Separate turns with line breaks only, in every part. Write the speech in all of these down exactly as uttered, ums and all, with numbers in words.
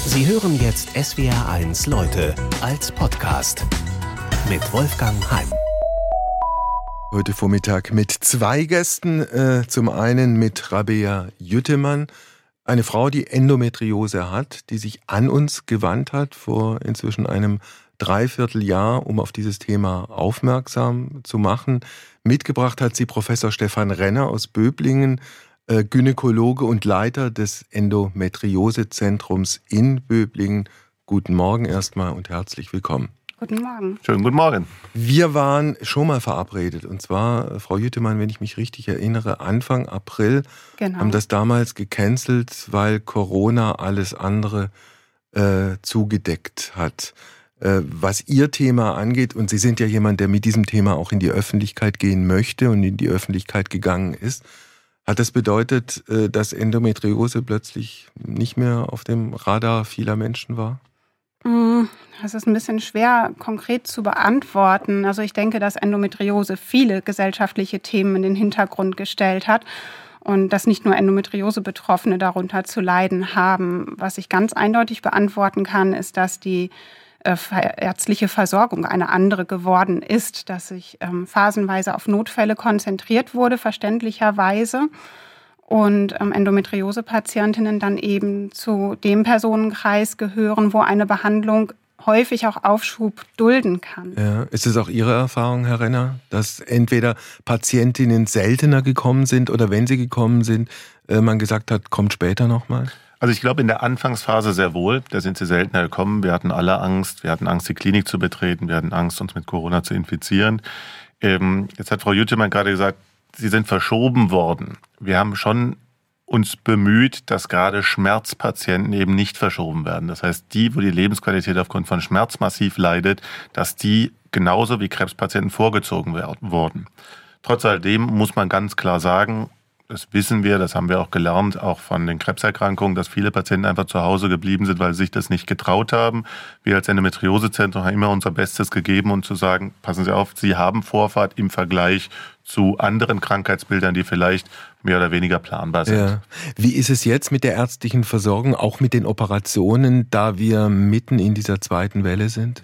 Sie hören jetzt S W R eins Leute als Podcast mit Wolfgang Heim.
Heute Vormittag mit zwei Gästen. Äh, zum einen mit Rabea Jüttemann, eine Frau, die Endometriose hat, die sich an uns gewandt hat vor inzwischen einem Dreivierteljahr, um auf dieses Thema aufmerksam zu machen. Mitgebracht hat sie Professor Stefan Renner aus Böblingen, äh, Gynäkologe und Leiter des Endometriosezentrums in Böblingen. Guten Morgen erstmal und herzlich willkommen.
Guten Morgen.
Schönen guten Morgen.
Wir waren schon mal verabredet. Und zwar, Frau Jüttemann, wenn ich mich richtig erinnere, Anfang April
Genau.
haben das damals gecancelt, weil Corona alles andere äh, zugedeckt hat. Äh, was Ihr Thema angeht, und Sie sind ja jemand, der mit diesem Thema auch in die Öffentlichkeit gehen möchte und in die Öffentlichkeit gegangen ist, hat das bedeutet, äh, dass Endometriose plötzlich nicht mehr auf dem Radar vieler Menschen war?
Das ist ein bisschen schwer konkret zu beantworten. Also ich denke, dass Endometriose viele gesellschaftliche Themen in den Hintergrund gestellt hat und dass nicht nur Endometriose-Betroffene darunter zu leiden haben. Was ich ganz eindeutig beantworten kann, ist, dass die äh, ärztliche Versorgung eine andere geworden ist, dass sich ähm, phasenweise auf Notfälle konzentriert wurde, verständlicherweise. Und ähm, Endometriose-Patientinnen dann eben zu dem Personenkreis gehören, wo eine Behandlung häufig auch Aufschub dulden kann.
Ja. Ist es auch Ihre Erfahrung, Herr Renner, dass entweder Patientinnen seltener gekommen sind oder wenn sie gekommen sind, äh, man gesagt hat, kommt später nochmal?
Also ich glaube in der Anfangsphase sehr wohl, da sind sie seltener gekommen. Wir hatten alle Angst, wir hatten Angst, die Klinik zu betreten, wir hatten Angst, uns mit Corona zu infizieren. Ähm, jetzt hat Frau Jüttemann gerade gesagt, sie sind verschoben worden. Wir haben schon uns bemüht, dass gerade Schmerzpatienten eben nicht verschoben werden. Das heißt, die, wo die Lebensqualität aufgrund von Schmerz massiv leidet, dass die genauso wie Krebspatienten vorgezogen wurden. Trotz alledem muss man ganz klar sagen, das wissen wir, das haben wir auch gelernt, auch von den Krebserkrankungen, dass viele Patienten einfach zu Hause geblieben sind, weil sie sich das nicht getraut haben. Wir als Endometriosezentrum haben immer unser Bestes gegeben, um zu sagen, passen Sie auf, Sie haben Vorfahrt im Vergleich zu anderen Krankheitsbildern, die vielleicht mehr oder weniger planbar sind.
Ja. Wie ist es jetzt mit der ärztlichen Versorgung, auch mit den Operationen, da wir mitten in dieser zweiten Welle sind?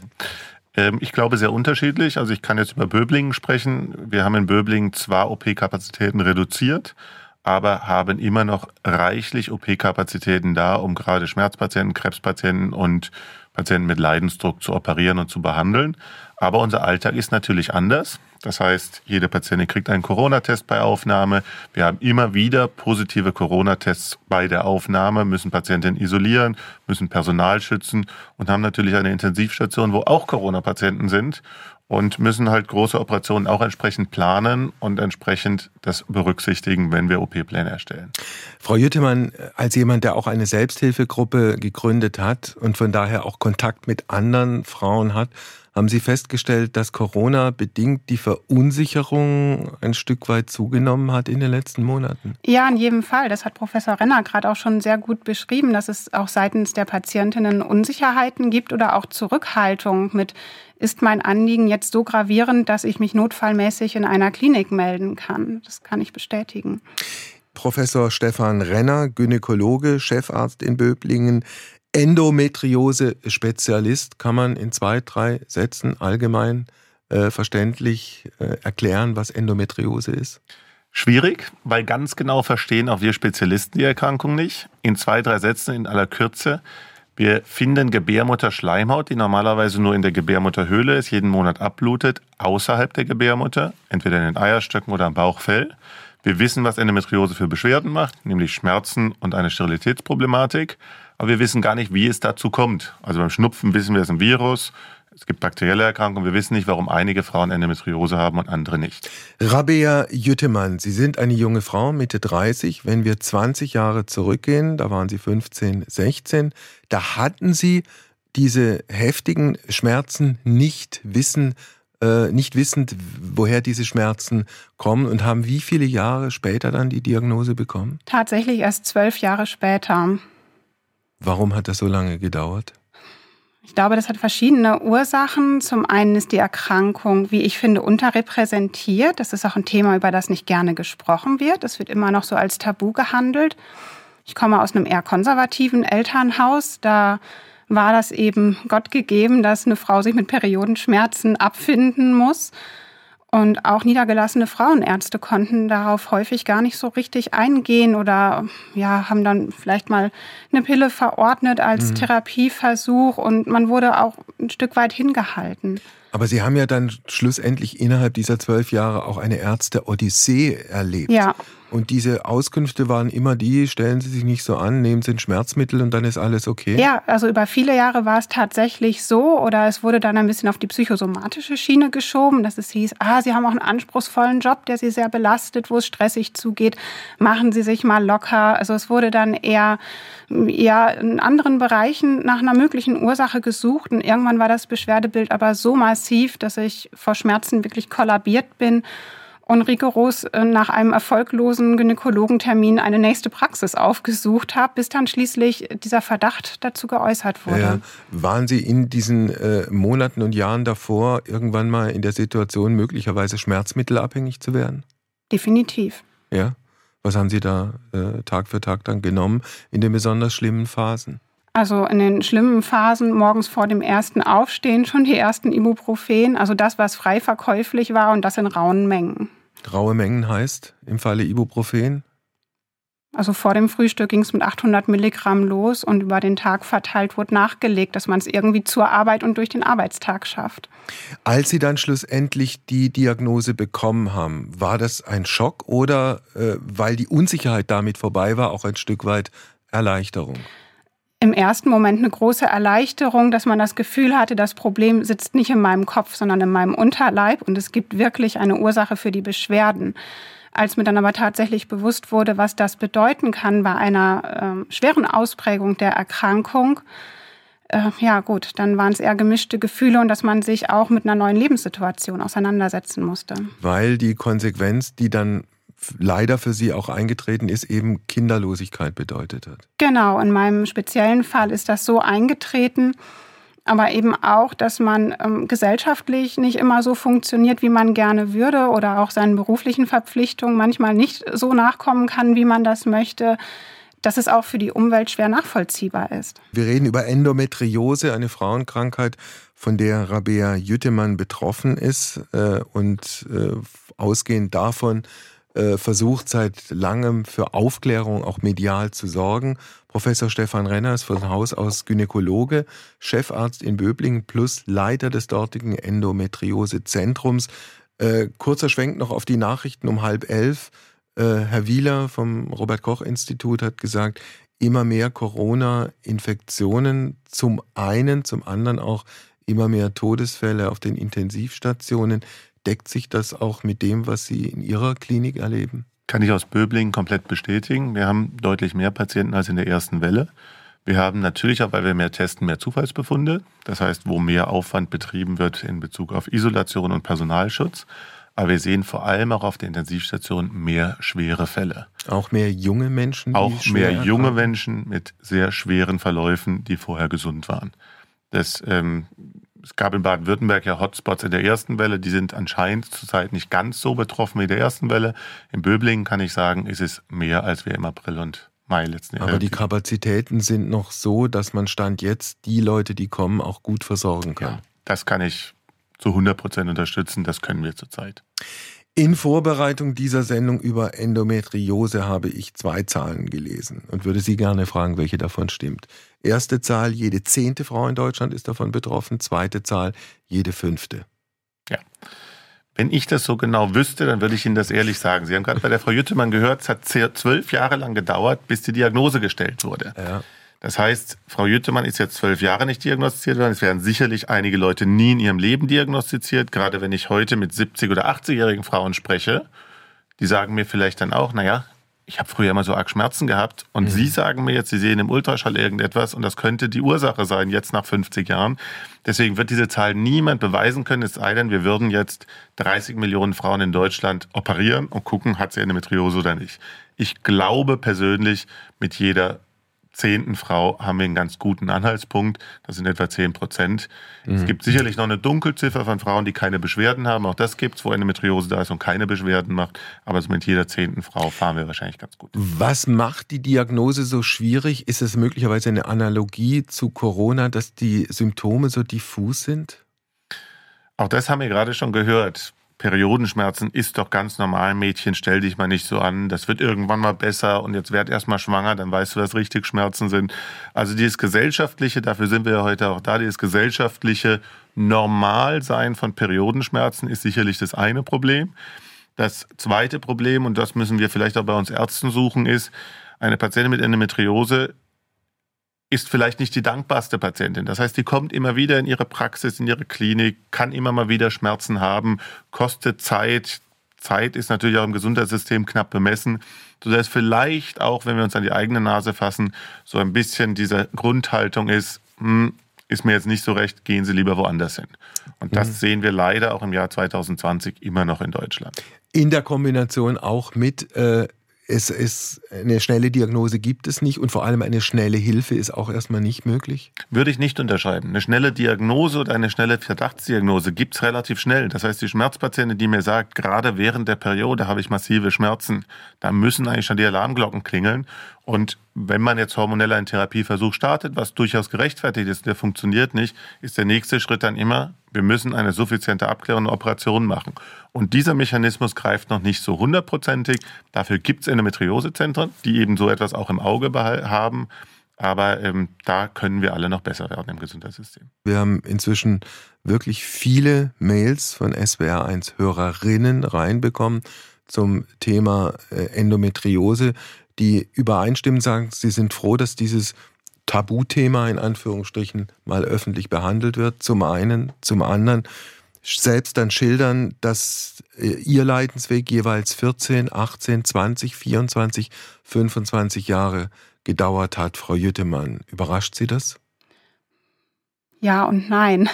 Ich glaube, sehr unterschiedlich. Also ich kann jetzt über Böblingen sprechen. Wir haben in Böblingen zwar O P-Kapazitäten reduziert, aber haben immer noch reichlich O P-Kapazitäten da, um gerade Schmerzpatienten, Krebspatienten und Patienten mit Leidensdruck zu operieren und zu behandeln. Aber unser Alltag ist natürlich anders. Das heißt, jede Patientin kriegt einen Corona-Test bei Aufnahme. Wir haben immer wieder positive Corona-Tests bei der Aufnahme, müssen Patientinnen isolieren, müssen Personal schützen und haben natürlich eine Intensivstation, wo auch Corona-Patienten sind und müssen halt große Operationen auch entsprechend planen und entsprechend das berücksichtigen, wenn wir O P-Pläne erstellen.
Frau Jüttemann, als jemand, der auch eine Selbsthilfegruppe gegründet hat und von daher auch Kontakt mit anderen Frauen hat, haben Sie festgestellt, dass Corona bedingt die Verunsicherung ein Stück weit zugenommen hat in den letzten Monaten?
Ja, in jedem Fall. Das hat Professor Renner gerade auch schon sehr gut beschrieben, dass es auch seitens der Patientinnen Unsicherheiten gibt oder auch Zurückhaltung mit, ist mein Anliegen jetzt so gravierend, dass ich mich notfallmäßig in einer Klinik melden kann. Das kann ich bestätigen.
Professor Stefan Renner, Gynäkologe, Chefarzt in Böblingen, Endometriose-Spezialist, kann man in zwei, drei Sätzen allgemein äh, verständlich äh, erklären, was Endometriose ist?
Schwierig, weil ganz genau verstehen auch wir Spezialisten die Erkrankung nicht. In zwei, drei Sätzen in aller Kürze. Wir finden Gebärmutterschleimhaut, die normalerweise nur in der Gebärmutterhöhle ist, jeden Monat abblutet, außerhalb der Gebärmutter, entweder in den Eierstöcken oder am Bauchfell. Wir wissen, was Endometriose für Beschwerden macht, nämlich Schmerzen und eine Sterilitätsproblematik. Aber wir wissen gar nicht, wie es dazu kommt. Also beim Schnupfen wissen wir, es ist ein Virus. Es gibt bakterielle Erkrankungen. Wir wissen nicht, warum einige Frauen Endometriose haben und andere nicht.
Rabea Jüttemann, Sie sind eine junge Frau, Mitte dreißig. Wenn wir zwanzig Jahre zurückgehen, da waren Sie fünfzehn, sechzehn, da hatten Sie diese heftigen Schmerzen nicht wissen, äh, nicht wissend, woher diese Schmerzen kommen und haben wie viele Jahre später dann die Diagnose bekommen?
Tatsächlich erst zwölf Jahre später.
Warum hat das so lange gedauert?
Ich glaube, das hat verschiedene Ursachen. Zum einen ist die Erkrankung, wie ich finde, unterrepräsentiert. Das ist auch ein Thema, über das nicht gerne gesprochen wird. Es wird immer noch so als Tabu gehandelt. Ich komme aus einem eher konservativen Elternhaus. Da war das eben Gott gegeben, dass eine Frau sich mit Periodenschmerzen abfinden muss. Und auch niedergelassene Frauenärzte konnten darauf häufig gar nicht so richtig eingehen oder ja, haben dann vielleicht mal eine Pille verordnet als mhm. Therapieversuch und man wurde auch ein Stück weit hingehalten.
Aber Sie haben ja dann schlussendlich innerhalb dieser zwölf Jahre auch eine Ärzte-Odyssee erlebt.
Ja.
Und diese Auskünfte waren immer die, stellen Sie sich nicht so an, nehmen Sie ein Schmerzmittel und dann ist alles okay?
Ja, also über viele Jahre war es tatsächlich so oder es wurde dann ein bisschen auf die psychosomatische Schiene geschoben, dass es hieß, ah, Sie haben auch einen anspruchsvollen Job, der Sie sehr belastet, wo es stressig zugeht, machen Sie sich mal locker. Also es wurde dann eher ja, in anderen Bereichen nach einer möglichen Ursache gesucht und irgendwann war das Beschwerdebild aber so massiv, dass ich vor Schmerzen wirklich kollabiert bin und rigoros nach einem erfolglosen Gynäkologentermin eine nächste Praxis aufgesucht habe, bis dann schließlich dieser Verdacht dazu geäußert wurde.
Ja, waren Sie in diesen äh, Monaten und Jahren davor irgendwann mal in der Situation, möglicherweise schmerzmittelabhängig zu werden?
Definitiv.
Ja? Was haben Sie da äh, Tag für Tag dann genommen in den besonders schlimmen Phasen?
Also in den schlimmen Phasen morgens vor dem ersten Aufstehen schon die ersten Ibuprofen, also das, was frei verkäuflich war und das in rauen Mengen.
Raue Mengen heißt im Falle Ibuprofen?
Also vor dem Frühstück ging es mit achthundert Milligramm los und über den Tag verteilt wurde nachgelegt, dass man es irgendwie zur Arbeit und durch den Arbeitstag schafft.
Als Sie dann schlussendlich die Diagnose bekommen haben, war das ein Schock oder, äh, weil die Unsicherheit damit vorbei war, auch ein Stück weit Erleichterung?
Im ersten Moment eine große Erleichterung, dass man das Gefühl hatte, das Problem sitzt nicht in meinem Kopf, sondern in meinem Unterleib und es gibt wirklich eine Ursache für die Beschwerden. Als mir dann aber tatsächlich bewusst wurde, was das bedeuten kann bei einer äh, schweren Ausprägung der Erkrankung, äh, ja gut, dann waren es eher gemischte Gefühle und dass man sich auch mit einer neuen Lebenssituation auseinandersetzen musste.
Weil die Konsequenz, die dann leider für Sie auch eingetreten ist, eben Kinderlosigkeit bedeutet hat.
Genau, in meinem speziellen Fall ist das so eingetreten, aber eben auch, dass man ähm, gesellschaftlich nicht immer so funktioniert, wie man gerne würde oder auch seinen beruflichen Verpflichtungen manchmal nicht so nachkommen kann, wie man das möchte, dass es auch für die Umwelt schwer nachvollziehbar ist.
Wir reden über Endometriose, eine Frauenkrankheit, von der Rabea Jüttemann betroffen ist äh, und äh, ausgehend davon versucht seit langem für Aufklärung auch medial zu sorgen. Professor Stefan Renner ist von Haus aus Gynäkologe, Chefarzt in Böblingen plus Leiter des dortigen Endometriose-Zentrums. Äh, kurzer Schwenk noch auf die Nachrichten um halb elf. Äh, Herr Wieler vom Robert-Koch-Institut hat gesagt, immer mehr Corona-Infektionen zum einen, zum anderen auch immer mehr Todesfälle auf den Intensivstationen. Deckt sich das auch mit dem, was Sie in Ihrer Klinik erleben?
Kann ich aus Böblingen komplett bestätigen. Wir haben deutlich mehr Patienten als in der ersten Welle. Wir haben natürlich auch, weil wir mehr testen, mehr Zufallsbefunde. Das heißt, wo mehr Aufwand betrieben wird in Bezug auf Isolation und Personalschutz. Aber wir sehen vor allem auch auf der Station mehr schwere Fälle.
Auch mehr junge Menschen? Die
auch mehr junge Menschen mit sehr schweren Verläufen, die vorher gesund waren. Das ähm, Es gab in Baden-Württemberg ja Hotspots in der ersten Welle, die sind anscheinend zurzeit nicht ganz so betroffen wie in der ersten Welle. In Böblingen kann ich sagen, ist es mehr, als wir im April und Mai letzten Jahres.
Aber die Kapazitäten sind noch so, dass man Stand jetzt die Leute, die kommen, auch gut versorgen kann.
Ja, das kann ich zu hundert Prozent unterstützen, das können wir zurzeit.
In Vorbereitung dieser Sendung über Endometriose habe ich zwei Zahlen gelesen und würde Sie gerne fragen, welche davon stimmt. Erste Zahl, jede zehnte Frau in Deutschland ist davon betroffen. Zweite Zahl, jede fünfte.
Ja. Wenn ich das so genau wüsste, dann würde ich Ihnen das ehrlich sagen. Sie haben gerade bei der Frau Jüttemann gehört, es hat zwölf Jahre lang gedauert, bis die Diagnose gestellt wurde.
Ja.
Das heißt, Frau Jüttemann ist jetzt zwölf Jahre nicht diagnostiziert worden. Es werden sicherlich einige Leute nie in ihrem Leben diagnostiziert. Gerade wenn ich heute mit siebzig- oder achtzigjährigen Frauen spreche, die sagen mir vielleicht dann auch, naja, ich habe früher immer so arg Schmerzen gehabt. Und mhm. Sie sagen mir jetzt, Sie sehen im Ultraschall irgendetwas und das könnte die Ursache sein, jetzt nach fünfzig Jahren. Deswegen wird diese Zahl niemand beweisen können, es sei denn, wir würden jetzt dreißig Millionen Frauen in Deutschland operieren und gucken, hat sie Endometriose oder nicht. Ich glaube persönlich, mit jeder zehnten Frau haben wir einen ganz guten Anhaltspunkt. Das sind etwa zehn Prozent. Mhm. Es gibt sicherlich noch eine Dunkelziffer von Frauen, die keine Beschwerden haben. Auch das gibt es, wo Endometriose da ist und keine Beschwerden macht. Aber so mit jeder zehnten Frau fahren wir wahrscheinlich ganz gut.
Was macht die Diagnose so schwierig? Ist es möglicherweise eine Analogie zu Corona, dass die Symptome so diffus sind?
Auch das haben wir gerade schon gehört. Periodenschmerzen ist doch ganz normal, Mädchen, stell dich mal nicht so an, das wird irgendwann mal besser und jetzt werd erst mal schwanger, dann weißt du, was richtig Schmerzen sind. Also dieses gesellschaftliche, dafür sind wir ja heute auch da, dieses gesellschaftliche Normalsein von Periodenschmerzen ist sicherlich das eine Problem. Das zweite Problem, und das müssen wir vielleicht auch bei uns Ärzten suchen, ist, eine Patientin mit Endometriose ist vielleicht nicht die dankbarste Patientin. Das heißt, die kommt immer wieder in ihre Praxis, in ihre Klinik, kann immer mal wieder Schmerzen haben, kostet Zeit. Zeit ist natürlich auch im Gesundheitssystem knapp bemessen, sodass vielleicht auch, wenn wir uns an die eigene Nase fassen, so ein bisschen diese Grundhaltung ist, hm, ist mir jetzt nicht so recht, gehen Sie lieber woanders hin. Und das mhm. sehen wir leider auch im Jahr zwanzig zwanzig immer noch in Deutschland.
In der Kombination auch mit äh Es ist eine schnelle Diagnose gibt es nicht und vor allem eine schnelle Hilfe ist auch erstmal nicht möglich?
Würde ich nicht unterschreiben. Eine schnelle Diagnose oder eine schnelle Verdachtsdiagnose gibt es relativ schnell. Das heißt, die Schmerzpatientin, die mir sagt, gerade während der Periode habe ich massive Schmerzen, da müssen eigentlich schon die Alarmglocken klingeln. Und wenn man jetzt hormonell einen Therapieversuch startet, was durchaus gerechtfertigt ist, der funktioniert nicht, ist der nächste Schritt dann immer, wir müssen eine suffiziente Abklärung und Operation machen. Und dieser Mechanismus greift noch nicht so hundertprozentig. Dafür gibt es Endometriosezentren, die eben so etwas auch im Auge haben. Aber ähm, da können wir alle noch besser werden im Gesundheitssystem.
Wir haben inzwischen wirklich viele Mails von S W R eins Hörerinnen reinbekommen zum Thema Endometriose, die übereinstimmen, sagen, sie sind froh, dass dieses Tabuthema in Anführungsstrichen mal öffentlich behandelt wird, zum einen, zum anderen selbst dann schildern, dass ihr Leidensweg jeweils vierzehn, achtzehn, zwanzig, vierundzwanzig, fünfundzwanzig Jahre gedauert hat. Frau Jüttemann, überrascht Sie das?
Ja und nein.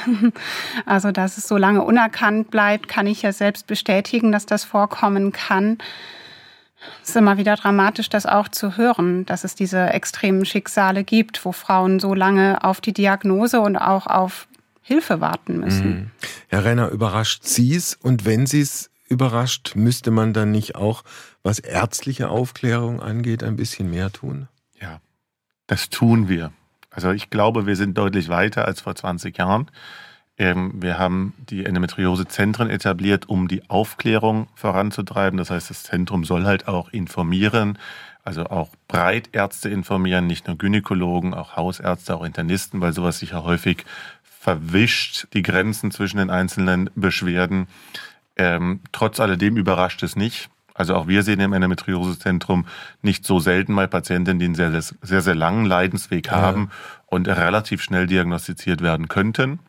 Also, dass es so lange unerkannt bleibt, kann ich ja selbst bestätigen, dass das vorkommen kann. Es ist immer wieder dramatisch, das auch zu hören, dass es diese extremen Schicksale gibt, wo Frauen so lange auf die Diagnose und auch auf Hilfe warten müssen.
Herr Renner, überrascht Sie es? Und wenn Sie es überrascht, müsste man dann nicht auch, was ärztliche Aufklärung angeht, ein bisschen mehr tun?
Ja, das tun wir. Also ich glaube, wir sind deutlich weiter als vor zwanzig Jahren. Wir haben die Endometriosezentren etabliert, um die Aufklärung voranzutreiben. Das heißt, das Zentrum soll halt auch informieren, also auch Breitärzte informieren, nicht nur Gynäkologen, auch Hausärzte, auch Internisten, weil sowas sich ja häufig verwischt, die Grenzen zwischen den einzelnen Beschwerden. Ähm, trotz alledem überrascht es nicht. Also auch wir sehen im Endometriosezentrum nicht so selten mal Patientinnen, die einen sehr, sehr, sehr langen Leidensweg ja. haben und relativ schnell diagnostiziert werden könnten.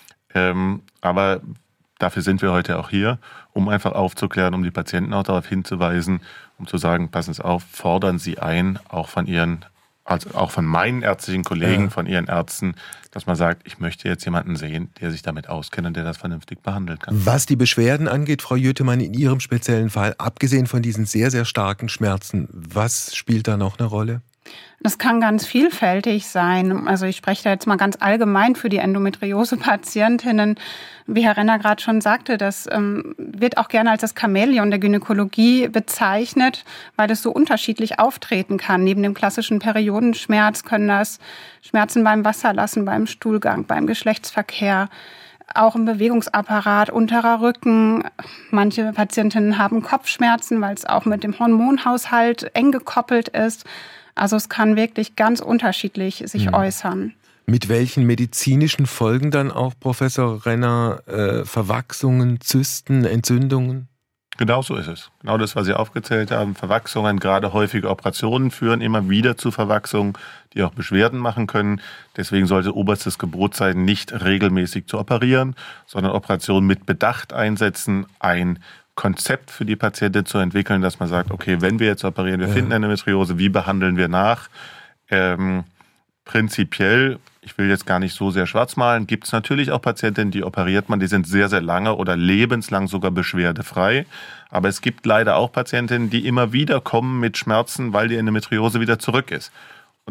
Ähm, aber dafür sind wir heute auch hier, um einfach aufzuklären, um die Patienten auch darauf hinzuweisen, um zu sagen, passen Sie auf, fordern Sie ein, auch von Ihren, also auch von meinen ärztlichen Kollegen, ja. von Ihren Ärzten, dass man sagt, ich möchte jetzt jemanden sehen, der sich damit auskennt und der das vernünftig behandeln kann.
Was die Beschwerden angeht, Frau Jüttemann, in Ihrem speziellen Fall, abgesehen von diesen sehr, sehr starken Schmerzen, was spielt da noch eine Rolle?
Das kann ganz vielfältig sein. Also ich spreche da jetzt mal ganz allgemein für die Endometriose-Patientinnen. Wie Herr Renner gerade schon sagte, das ähm, wird auch gerne als das Chamäleon der Gynäkologie bezeichnet, weil es so unterschiedlich auftreten kann. Neben dem klassischen Periodenschmerz können das Schmerzen beim Wasserlassen, beim Stuhlgang, beim Geschlechtsverkehr, auch im Bewegungsapparat, unterer Rücken. Manche Patientinnen haben Kopfschmerzen, weil es auch mit dem Hormonhaushalt eng gekoppelt ist. Also es kann wirklich ganz unterschiedlich sich mhm. äußern.
Mit welchen medizinischen Folgen dann auch, Professor Renner, äh, Verwachsungen, Zysten, Entzündungen?
Genau so ist es. Genau das, was Sie aufgezählt haben. Verwachsungen, gerade häufige Operationen führen immer wieder zu Verwachsungen, die auch Beschwerden machen können. Deswegen sollte oberstes Gebot sein, nicht regelmäßig zu operieren, sondern Operationen mit Bedacht einsetzen, ein Konzept für die Patientin zu entwickeln, dass man sagt, okay, wenn wir jetzt operieren, wir ja. finden Endometriose, wie behandeln wir nach? Ähm, prinzipiell, ich will jetzt gar nicht so sehr schwarz malen, gibt es natürlich auch Patientinnen, die operiert man, die sind sehr, sehr lange oder lebenslang sogar beschwerdefrei. Aber es gibt leider auch Patientinnen, die immer wieder kommen mit Schmerzen, weil die Endometriose wieder zurück ist. Und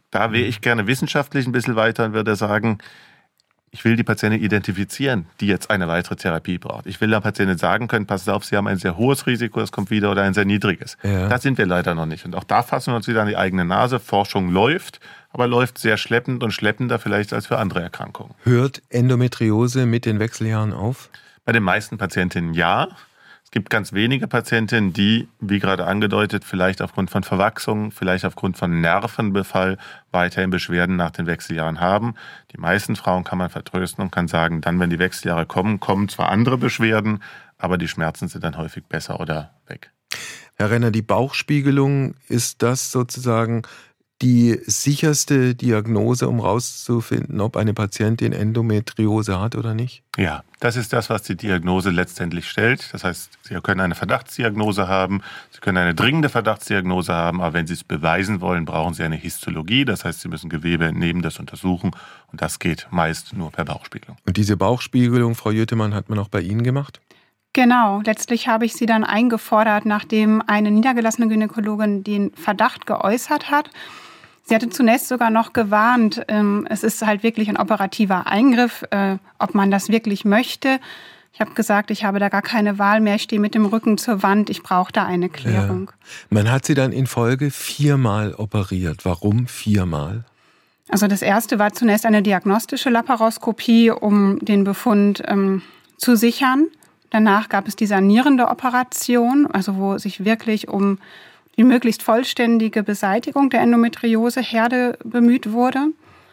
Da wäre ich gerne wissenschaftlich ein bisschen weiter und würde sagen, ich will die Patientin identifizieren, die jetzt eine weitere Therapie braucht. Ich will der Patientin sagen können, passen Sie auf, Sie haben ein sehr hohes Risiko, es kommt wieder, oder ein sehr niedriges. Ja. Da sind wir leider noch nicht. Und auch da fassen wir uns wieder an die eigene Nase. Forschung läuft, aber läuft sehr schleppend und schleppender vielleicht als für andere Erkrankungen.
Hört Endometriose mit den Wechseljahren auf?
Bei den meisten Patientinnen ja. Es gibt ganz wenige Patientinnen, die, wie gerade angedeutet, vielleicht aufgrund von Verwachsung, vielleicht aufgrund von Nervenbefall weiterhin Beschwerden nach den Wechseljahren haben. Die meisten Frauen kann man vertrösten und kann sagen, dann, wenn die Wechseljahre kommen, kommen zwar andere Beschwerden, aber die Schmerzen sind dann häufig besser oder weg.
Herr Renner, die Bauchspiegelung, ist das sozusagen die sicherste Diagnose, um rauszufinden, ob eine Patientin Endometriose hat oder nicht?
Ja, das ist das, was die Diagnose letztendlich stellt. Das heißt, Sie können eine Verdachtsdiagnose haben, Sie können eine dringende Verdachtsdiagnose haben, aber wenn Sie es beweisen wollen, brauchen Sie eine Histologie. Das heißt, Sie müssen Gewebe entnehmen, das untersuchen und das geht meist nur per Bauchspiegelung.
Und diese Bauchspiegelung, Frau Jüttemann, hat man auch bei Ihnen gemacht?
Genau, letztlich habe ich sie dann eingefordert, nachdem eine niedergelassene Gynäkologin den Verdacht geäußert hat. Sie hatte zunächst sogar noch gewarnt, es ist halt wirklich ein operativer Eingriff, ob man das wirklich möchte. Ich habe gesagt, ich habe da gar keine Wahl mehr, ich stehe mit dem Rücken zur Wand, ich brauche da eine Klärung.
Ja. Man hat sie dann in Folge viermal operiert. Warum viermal?
Also das erste war zunächst eine diagnostische Laparoskopie, um den Befund ähm, zu sichern. Danach gab es die sanierende Operation, also wo sich wirklich um die möglichst vollständige Beseitigung der Endometrioseherde bemüht wurde.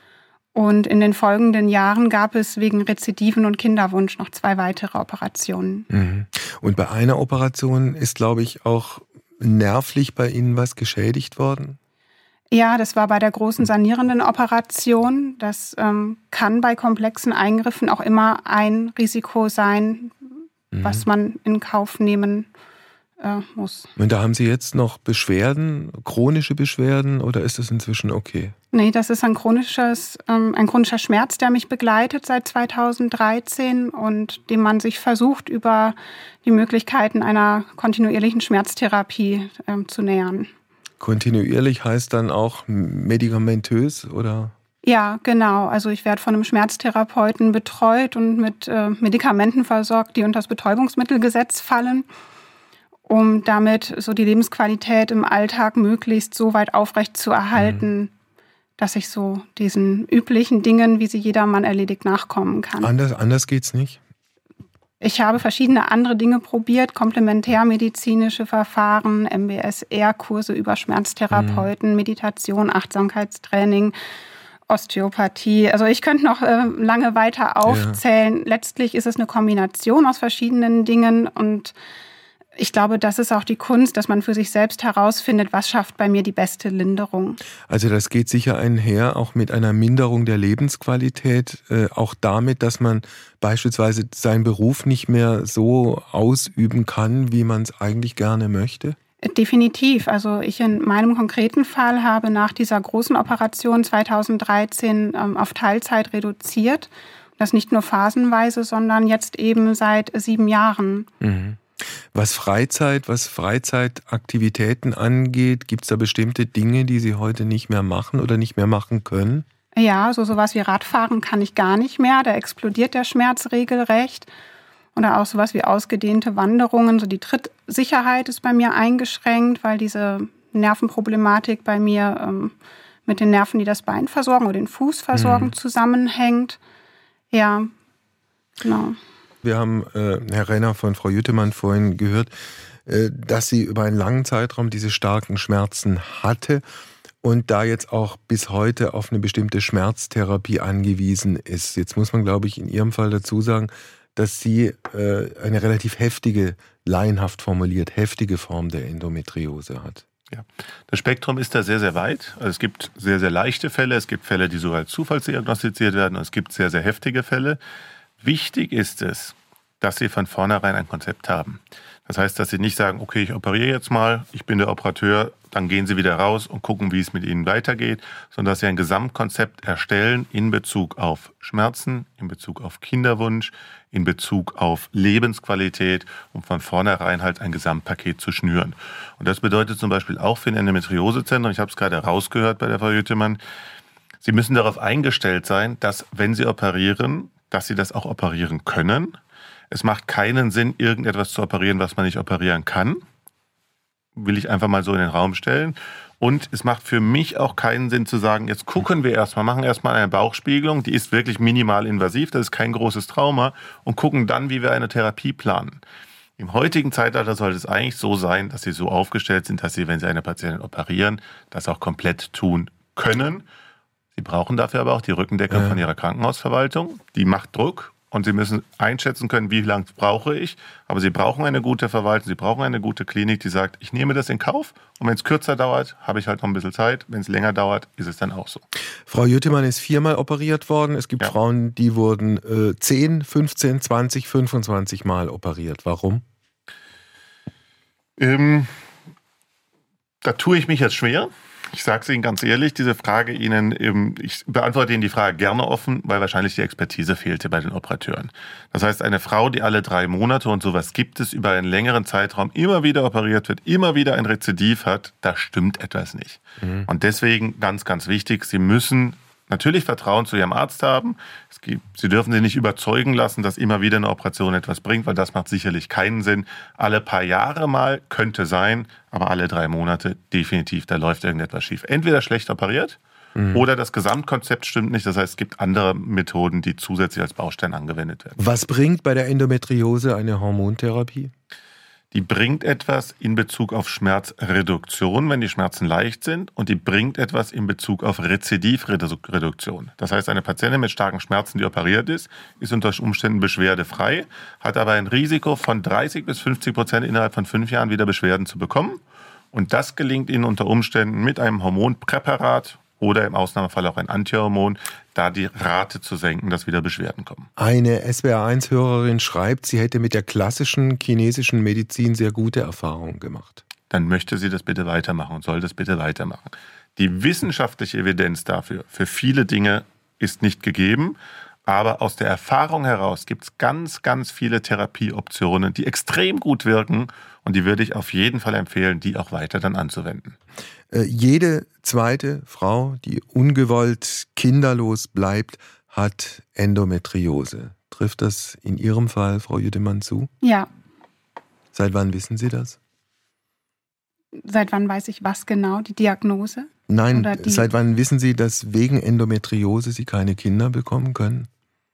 Und in den folgenden Jahren gab es wegen Rezidiven und Kinderwunsch noch zwei weitere Operationen.
Mhm. Und bei einer Operation ist, glaube ich, auch nervlich bei Ihnen was geschädigt worden?
Ja, das war bei der großen sanierenden Operation. Das ähm, kann bei komplexen Eingriffen auch immer ein Risiko sein, mhm. was man in Kauf nehmen äh, muss.
Und da haben Sie jetzt noch Beschwerden, chronische Beschwerden, oder ist das inzwischen okay?
Nee, das ist ein, chronisches, ähm, ein chronischer Schmerz, der mich begleitet seit zweitausenddreizehn und dem man sich versucht, über die Möglichkeiten einer kontinuierlichen Schmerztherapie ähm, zu nähern.
Kontinuierlich heißt dann auch medikamentös, oder?
Ja, genau. Also ich werde von einem Schmerztherapeuten betreut und mit äh, Medikamenten versorgt, die unter das Betäubungsmittelgesetz fallen, um damit so die Lebensqualität im Alltag möglichst so weit aufrecht zu erhalten, mhm. dass ich so diesen üblichen Dingen, wie sie jedermann erledigt, nachkommen kann.
Anders, anders geht's nicht?
Ich habe verschiedene andere Dinge probiert, komplementärmedizinische Verfahren, M B S R-Kurse über Schmerztherapeuten, mhm. Meditation, Achtsamkeitstraining, Osteopathie. Also ich könnte noch äh, lange weiter aufzählen. Ja. Letztlich ist es eine Kombination aus verschiedenen Dingen und ich glaube, das ist auch die Kunst, dass man für sich selbst herausfindet, was schafft bei mir die beste Linderung.
Also das geht sicher einher, auch mit einer Minderung der Lebensqualität, äh, auch damit, dass man beispielsweise seinen Beruf nicht mehr so ausüben kann, wie man es eigentlich gerne möchte?
Definitiv. Also ich in meinem konkreten Fall habe nach dieser großen Operation zweitausenddreizehn ähm, auf Teilzeit reduziert. Das nicht nur phasenweise, sondern jetzt eben seit sieben Jahren.
Mhm. Was Freizeit, was Freizeitaktivitäten angeht, gibt es da bestimmte Dinge, die Sie heute nicht mehr machen oder nicht mehr machen können?
Ja, so sowas wie Radfahren kann ich gar nicht mehr. Da explodiert der Schmerz regelrecht. Oder auch sowas wie ausgedehnte Wanderungen. So die Trittsicherheit ist bei mir eingeschränkt, weil diese Nervenproblematik bei mir ähm, mit den Nerven, die das Bein versorgen oder den Fuß versorgen, mhm. zusammenhängt. Ja, genau.
Wir haben, äh, Herr Renner, von Frau Jüttemann vorhin gehört, äh, dass sie über einen langen Zeitraum diese starken Schmerzen hatte und da jetzt auch bis heute auf eine bestimmte Schmerztherapie angewiesen ist. Jetzt muss man, glaube ich, in Ihrem Fall dazu sagen, dass sie äh, eine relativ heftige, laienhaft formuliert, heftige Form der Endometriose hat.
Ja, das Spektrum ist da sehr, sehr weit. Also es gibt sehr, sehr leichte Fälle, es gibt Fälle, die sogar als zufallsdiagnostiziert werden und es gibt sehr, sehr heftige Fälle. Wichtig ist es, dass Sie von vornherein ein Konzept haben. Das heißt, dass Sie nicht sagen, okay, ich operiere jetzt mal, ich bin der Operateur, dann gehen Sie wieder raus und gucken, wie es mit Ihnen weitergeht, sondern dass Sie ein Gesamtkonzept erstellen in Bezug auf Schmerzen, in Bezug auf Kinderwunsch, in Bezug auf Lebensqualität, um von vornherein halt ein Gesamtpaket zu schnüren. Und das bedeutet zum Beispiel auch für ein Endometriosezentrum, ich habe es gerade rausgehört bei der Frau Jüttemann, Sie müssen darauf eingestellt sein, dass, wenn Sie operieren, dass Sie das auch operieren können. Es macht keinen Sinn, irgendetwas zu operieren, was man nicht operieren kann. Will ich einfach mal so in den Raum stellen. Und es macht für mich auch keinen Sinn zu sagen, jetzt gucken wir erstmal, machen erstmal eine Bauchspiegelung, die ist wirklich minimal invasiv, das ist kein großes Trauma, und gucken dann, wie wir eine Therapie planen. Im heutigen Zeitalter sollte es eigentlich so sein, dass Sie so aufgestellt sind, dass Sie, wenn Sie eine Patientin operieren, das auch komplett tun können. Sie brauchen dafür aber auch die Rückendeckung ja. von Ihrer Krankenhausverwaltung. Die macht Druck. Und Sie müssen einschätzen können, wie lange brauche ich. Aber Sie brauchen eine gute Verwaltung, Sie brauchen eine gute Klinik, die sagt, ich nehme das in Kauf. Und wenn es kürzer dauert, habe ich halt noch ein bisschen Zeit. Wenn es länger dauert, ist es dann auch so.
Frau Jüttemann ist viermal operiert worden. Es gibt
ja.
Frauen, die wurden äh, zehn, fünfzehn, zwanzig, fünfundzwanzig Mal operiert. Warum?
Ähm, da tue ich mich jetzt schwer. Ich sage es Ihnen ganz ehrlich, diese Frage Ihnen, ich beantworte Ihnen die Frage gerne offen, weil wahrscheinlich die Expertise fehlte bei den Operateuren. Das heißt, eine Frau, die alle drei Monate, und sowas gibt es, über einen längeren Zeitraum immer wieder operiert wird, immer wieder ein Rezidiv hat, da stimmt etwas nicht. Mhm. Und deswegen ganz, ganz wichtig, Sie müssen natürlich Vertrauen zu Ihrem Arzt haben. Es gibt, Sie dürfen sich nicht überzeugen lassen, dass immer wieder eine Operation etwas bringt, weil das macht sicherlich keinen Sinn. Alle paar Jahre mal könnte sein, aber alle drei Monate definitiv, da läuft irgendetwas schief. Entweder schlecht operiert mhm. oder das Gesamtkonzept stimmt nicht. Das heißt, es gibt andere Methoden, die zusätzlich als Baustein angewendet werden.
Was bringt bei der Endometriose eine Hormontherapie?
Die bringt etwas in Bezug auf Schmerzreduktion, wenn die Schmerzen leicht sind, und die bringt etwas in Bezug auf Rezidivreduktion. Das heißt, eine Patientin mit starken Schmerzen, die operiert ist, ist unter Umständen beschwerdefrei, hat aber ein Risiko von dreißig bis fünfzig Prozent innerhalb von fünf Jahren wieder Beschwerden zu bekommen. Und das gelingt ihnen unter Umständen mit einem Hormonpräparat oder im Ausnahmefall auch ein Antihormon, da die Rate zu senken, dass wieder Beschwerden kommen.
Eine S W R eins Hörerin schreibt, sie hätte mit der klassischen chinesischen Medizin sehr gute Erfahrungen gemacht.
Dann möchte sie das bitte weitermachen und soll das bitte weitermachen. Die wissenschaftliche Evidenz dafür, für viele Dinge, ist nicht gegeben. Aber aus der Erfahrung heraus gibt es ganz, ganz viele Therapieoptionen, die extrem gut wirken. Und die würde ich auf jeden Fall empfehlen, die auch weiter dann anzuwenden.
Äh, jede zweite Frau, die ungewollt kinderlos bleibt, hat Endometriose. Trifft das in Ihrem Fall, Frau Jüttemann, zu?
Ja.
Seit wann wissen Sie das?
Seit wann weiß ich was genau? Die Diagnose?
Nein, seit wann wissen Sie, dass wegen Endometriose Sie keine Kinder bekommen können?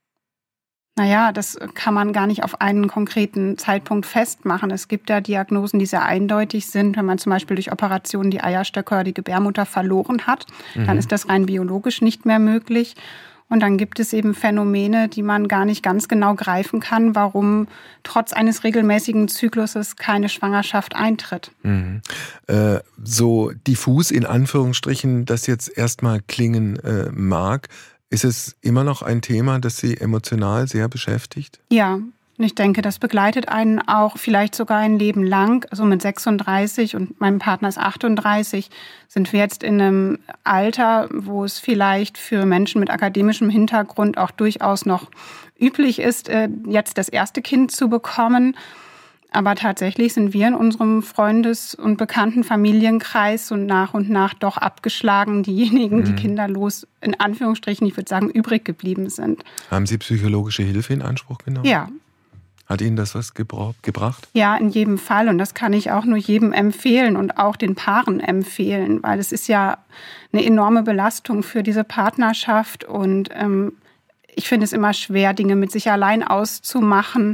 Naja, das kann man gar nicht auf einen konkreten Zeitpunkt festmachen. Es gibt ja Diagnosen, die sehr eindeutig sind. Wenn man zum Beispiel durch Operationen die Eierstöcke oder die Gebärmutter verloren hat, mhm. dann ist das rein biologisch nicht mehr möglich. Und dann gibt es eben Phänomene, die man gar nicht ganz genau greifen kann, warum trotz eines regelmäßigen Zykluses keine Schwangerschaft eintritt.
Mhm. Äh, so diffus in Anführungsstrichen das jetzt erstmal klingen äh, mag, ist es immer noch ein Thema, das Sie emotional sehr beschäftigt?
Ja, ich denke, das begleitet einen auch vielleicht sogar ein Leben lang. Also mit sechsunddreißig und meinem Partner ist achtunddreißig, sind wir jetzt in einem Alter, wo es vielleicht für Menschen mit akademischem Hintergrund auch durchaus noch üblich ist, jetzt das erste Kind zu bekommen. Aber tatsächlich sind wir in unserem Freundes- und bekannten Familienkreis so nach und nach doch abgeschlagen, diejenigen, die mhm. kinderlos, in Anführungsstrichen, ich würde sagen, übrig geblieben sind.
Haben Sie psychologische Hilfe in Anspruch genommen?
Ja.
Hat Ihnen das was gebra- gebracht?
Ja, in jedem Fall. Und das kann ich auch nur jedem empfehlen und auch den Paaren empfehlen, weil es ist ja eine enorme Belastung für diese Partnerschaft. Und ähm, ich finde es immer schwer, Dinge mit sich allein auszumachen.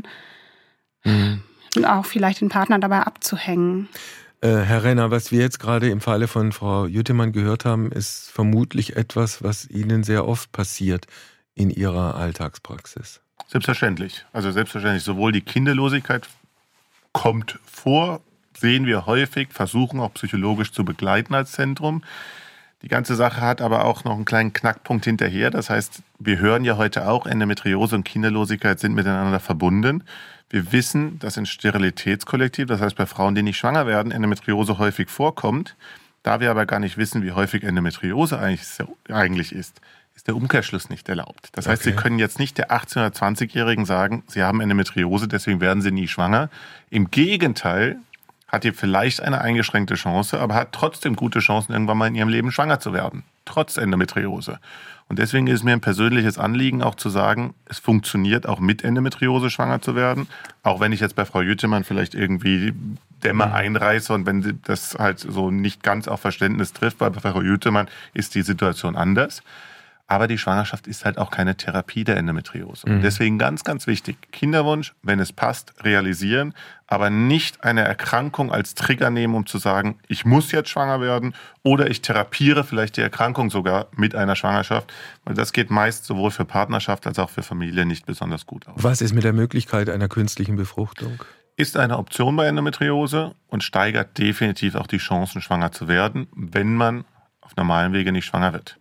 Mhm. Und auch vielleicht den Partner dabei abzuhängen.
Äh, Herr Renner, was wir jetzt gerade im Falle von Frau Jüttemann gehört haben, ist vermutlich etwas, was Ihnen sehr oft passiert in Ihrer Alltagspraxis.
Selbstverständlich. Also selbstverständlich. Sowohl die Kinderlosigkeit kommt vor, sehen wir häufig, versuchen auch psychologisch zu begleiten als Zentrum. Die ganze Sache hat aber auch noch einen kleinen Knackpunkt hinterher. Das heißt, wir hören ja heute auch, Endometriose und Kinderlosigkeit sind miteinander verbunden. Wir wissen, dass in Sterilitätskollektiv, das heißt bei Frauen, die nicht schwanger werden, Endometriose häufig vorkommt. Da wir aber gar nicht wissen, wie häufig Endometriose eigentlich ist, ist der Umkehrschluss nicht erlaubt. Das heißt, okay. Sie können jetzt nicht der achtzehn- oder zwanzigjährigen sagen, Sie haben Endometriose, deswegen werden Sie nie schwanger. Im Gegenteil, hat ihr vielleicht eine eingeschränkte Chance, aber hat trotzdem gute Chancen, irgendwann mal in ihrem Leben schwanger zu werden. trotz Endometriose. Und deswegen ist es mir ein persönliches Anliegen auch zu sagen, es funktioniert auch mit Endometriose schwanger zu werden. Auch wenn ich jetzt bei Frau Jüttemann vielleicht irgendwie Dämme einreiße und wenn sie das halt so nicht ganz auf Verständnis trifft, weil bei Frau Jüttemann ist die Situation anders. Aber die Schwangerschaft ist halt auch keine Therapie der Endometriose. Mhm. Deswegen ganz, ganz wichtig, Kinderwunsch, wenn es passt, realisieren, aber nicht eine Erkrankung als Trigger nehmen, um zu sagen, ich muss jetzt schwanger werden oder ich therapiere vielleicht die Erkrankung sogar mit einer Schwangerschaft, weil das geht meist sowohl für Partnerschaft als auch für Familie nicht besonders gut aus.
Was ist mit der Möglichkeit einer künstlichen Befruchtung?
Ist eine Option bei Endometriose und steigert definitiv auch die Chancen, schwanger zu werden, wenn man auf normalem Wege nicht schwanger wird.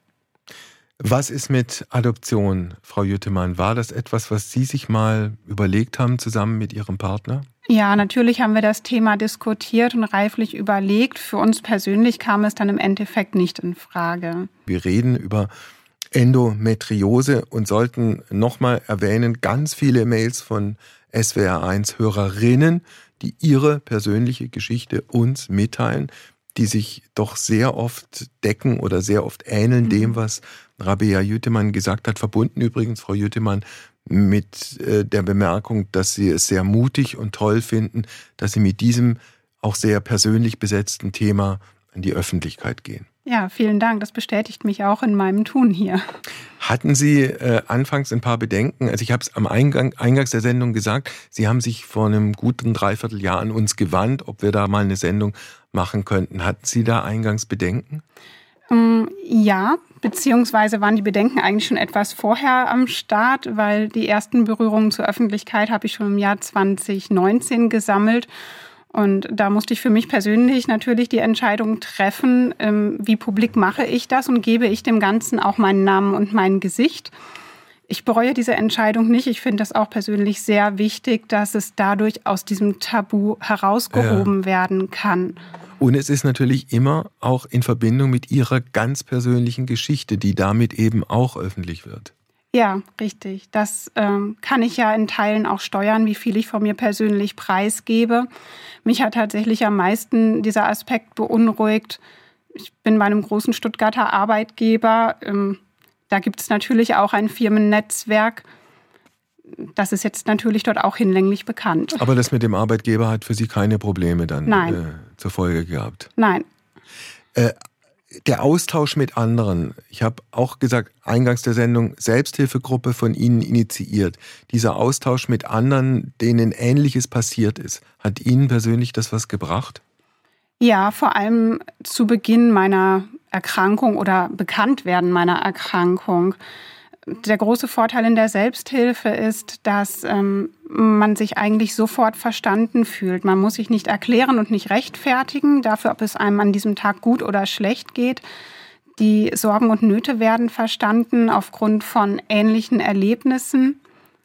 Was ist mit Adoption, Frau Jüttemann? War das etwas, was Sie sich mal überlegt haben, zusammen mit Ihrem Partner?
Ja, natürlich haben wir das Thema diskutiert und reiflich überlegt. Für uns persönlich kam es dann im Endeffekt nicht in Frage.
Wir reden über Endometriose und sollten nochmal erwähnen, ganz viele Mails von S W R eins Hörerinnen, die ihre persönliche Geschichte uns mitteilen, die sich doch sehr oft decken oder sehr oft ähneln dem, was Rabea Jüttemann gesagt hat. Verbunden übrigens, Frau Jüttemann, mit äh, der Bemerkung, dass Sie es sehr mutig und toll finden, dass Sie mit diesem auch sehr persönlich besetzten Thema an die Öffentlichkeit gehen.
Ja, vielen Dank. Das bestätigt mich auch in meinem Tun hier.
Hatten Sie äh, anfangs ein paar Bedenken? Also ich habe es am Eingang, Eingangs der Sendung gesagt, Sie haben sich vor einem guten Dreivierteljahr an uns gewandt, ob wir da mal eine Sendung machen könnten. Hatten Sie da eingangs Bedenken?
Ähm, ja, beziehungsweise waren die Bedenken eigentlich schon etwas vorher am Start, weil die ersten Berührungen zur Öffentlichkeit habe ich schon im Jahr zwanzig neunzehn gesammelt. Und da musste ich für mich persönlich natürlich die Entscheidung treffen, wie publik mache ich das und gebe ich dem Ganzen auch meinen Namen und mein Gesicht. Ich bereue diese Entscheidung nicht. Ich finde das auch persönlich sehr wichtig, dass es dadurch aus diesem Tabu herausgehoben ja. werden kann.
Und es ist natürlich immer auch in Verbindung mit Ihrer ganz persönlichen Geschichte, die damit eben auch öffentlich wird.
Ja, richtig. Das ähm, kann ich ja in Teilen auch steuern, wie viel ich von mir persönlich preisgebe. Mich hat tatsächlich am meisten dieser Aspekt beunruhigt. Ich bin bei einem großen Stuttgarter Arbeitgeber. Ähm, da gibt es natürlich auch ein Firmennetzwerk. Das ist jetzt natürlich dort auch hinlänglich bekannt.
Aber das mit dem Arbeitgeber hat für Sie keine Probleme dann
Nein.
Äh, zur Folge gehabt?
Nein.
Äh, Der Austausch mit anderen, ich habe auch gesagt, eingangs der Sendung, Selbsthilfegruppe von Ihnen initiiert. Dieser Austausch mit anderen, denen Ähnliches passiert ist, hat Ihnen persönlich das was gebracht?
Ja, vor allem zu Beginn meiner Erkrankung oder Bekanntwerden meiner Erkrankung. Der große Vorteil in der Selbsthilfe ist, dass ähm, man sich eigentlich sofort verstanden fühlt. Man muss sich nicht erklären und nicht rechtfertigen dafür, ob es einem an diesem Tag gut oder schlecht geht. Die Sorgen und Nöte werden verstanden aufgrund von ähnlichen Erlebnissen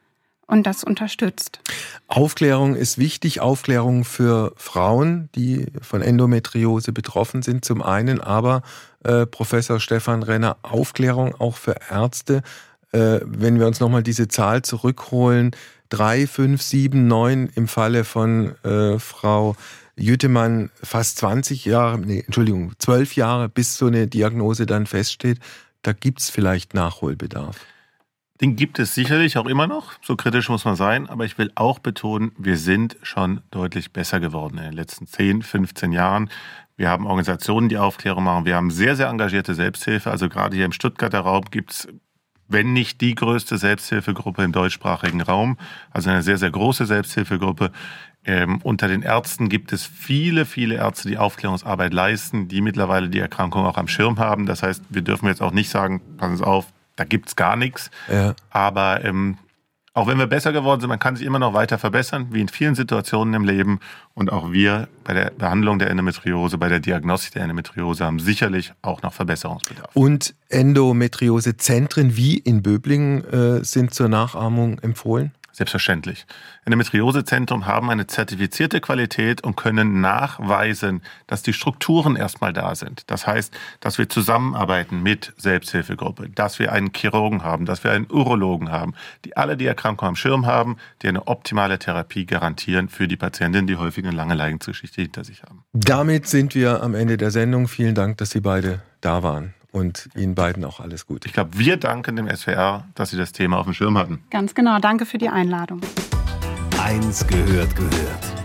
und das unterstützt.
Aufklärung ist wichtig, Aufklärung für Frauen, die von Endometriose betroffen sind zum einen, aber äh, Professor Stefan Renner, Aufklärung auch für Ärzte. Wenn wir uns nochmal diese Zahl zurückholen, drei, fünf, sieben, neun im Falle von äh, Frau Jüttemann, fast zwanzig Jahre, nee, Entschuldigung, zwölf Jahre, bis so eine Diagnose dann feststeht, da gibt es vielleicht Nachholbedarf.
Den gibt es sicherlich auch immer noch, so kritisch muss man sein, aber ich will auch betonen, wir sind schon deutlich besser geworden in den letzten zehn, fünfzehn Jahren. Wir haben Organisationen, die Aufklärung machen, wir haben sehr, sehr engagierte Selbsthilfe, also gerade hier im Stuttgarter Raum gibt es, wenn nicht die größte Selbsthilfegruppe im deutschsprachigen Raum, also eine sehr, sehr große Selbsthilfegruppe. Ähm, unter den Ärzten gibt es viele, viele Ärzte, die Aufklärungsarbeit leisten, die mittlerweile die Erkrankung auch am Schirm haben. Das heißt, wir dürfen jetzt auch nicht sagen, passen Sie auf, da gibt's gar nichts. Ja. Aber ähm, auch wenn wir besser geworden sind, man kann sich immer noch weiter verbessern, wie in vielen Situationen im Leben. Und auch wir bei der Behandlung der Endometriose, bei der Diagnostik der Endometriose haben sicherlich auch noch Verbesserungsbedarf.
Und Endometriosezentren wie in Böblingen äh, sind zur Nachahmung empfohlen?
Selbstverständlich. Endometriosezentren haben eine zertifizierte Qualität und können nachweisen, dass die Strukturen erstmal da sind. Das heißt, dass wir zusammenarbeiten mit Selbsthilfegruppe, dass wir einen Chirurgen haben, dass wir einen Urologen haben, die alle die Erkrankung am Schirm haben, die eine optimale Therapie garantieren für die Patientinnen, die häufig eine lange Leidensgeschichte hinter sich haben.
Damit sind wir am Ende der Sendung. Vielen Dank, dass Sie beide da waren und Ihnen beiden auch alles Gute.
Ich glaube, wir danken dem S W R, dass Sie das Thema auf dem Schirm hatten.
Ganz genau, danke für die Einladung.
Eins gehört gehört.